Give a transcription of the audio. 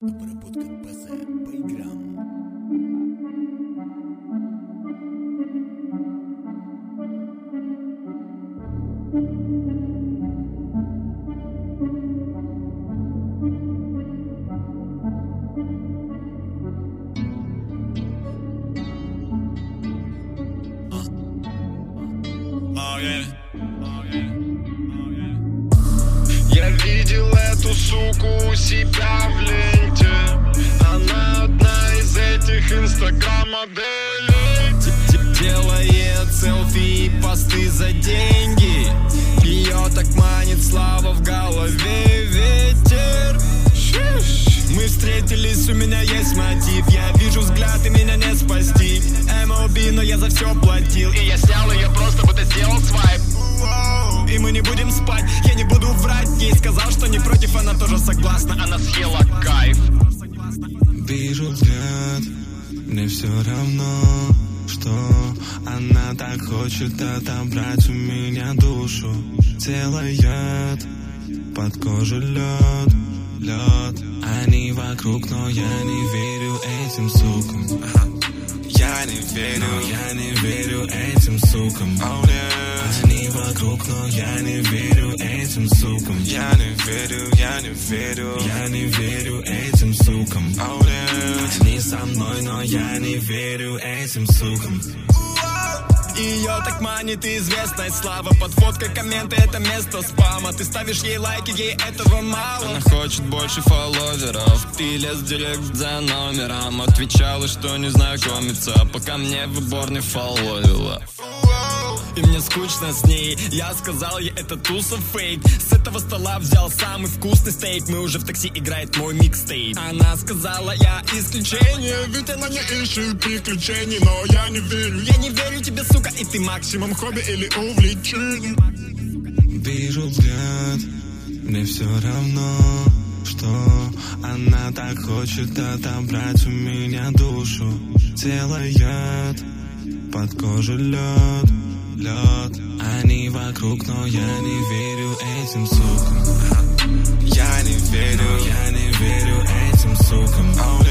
Обработка баса по играм. Я видел эту суку у себя в ленте. Она одна из этих инстаграм-моделей. Делает селфи и посты за деньги. Ее так манит слава, в голове ветер. Мы встретились, у меня есть мотив. Я вижу взгляд, и меня не спасти. MLB, но я за все платил. И я снял ее просто, будто сделал свайп. И мы не будем спать, я не буду врать. Ей сказал, что не против, она тоже согласна. Она съела кайф. Вижу взгляд, мне все равно, что она так хочет отобрать у меня душу. Делает под кожей лед, лед. Они вокруг, но я не верю этим сукам. Я не верю этим сукам. Они вокруг, но я не верю этим сукам. Я не верю этим сукам. Они со мной, но я не верю этим сукам. Ее так манит известность, слава. Под фоткой комменты, это место спама. Ты ставишь ей лайки, ей этого мало. Она хочет больше фолловеров. Ты лез в директ за номером. Отвечала, что не знакомиться, пока мне в убор не фолловила. И мне скучно с ней. Я сказал ей, это туса фейк. С этого стола взял самый вкусный стейк. Мы уже в такси, играет мой микстейп. Она сказала, я исключение, ведь она не ищет приключений. Но я не верю тебе, сука. И ты максимум хобби или увлечение. Вижу взгляд, мне все равно, что она так хочет отобрать у меня душу. Делает под кожей лед, лед. Они вокруг, но я не верю этим сукам. Я не верю этим сукам.